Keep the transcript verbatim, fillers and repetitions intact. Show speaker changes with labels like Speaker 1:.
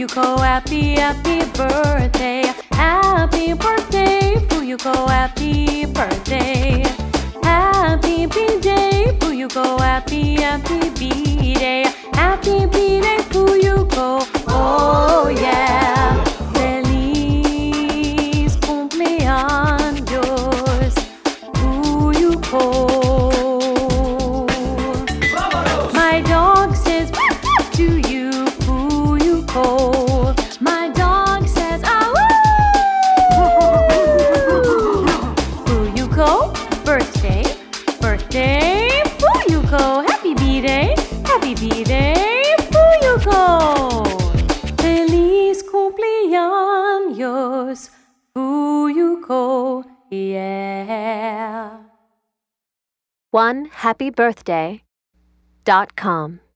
Speaker 1: Fuyuko, happy, happy birthday. Happy birthday, Fuyuko, happy birthday. Happy B-Day, Fuyuko, happy, happy B-Day. Happy B-Day, Fuyuko, oh yeah. Feliz cumpleaños, Fuyuko. My dog says to you, Fuyuko. My dog says, ah Fuyuko, birthday, birthday, Fuyuko. Happy B-Day, happy B-Day, Fuyuko. Feliz cumpleaños, Fuyuko, yeah.
Speaker 2: one happy birthday dot com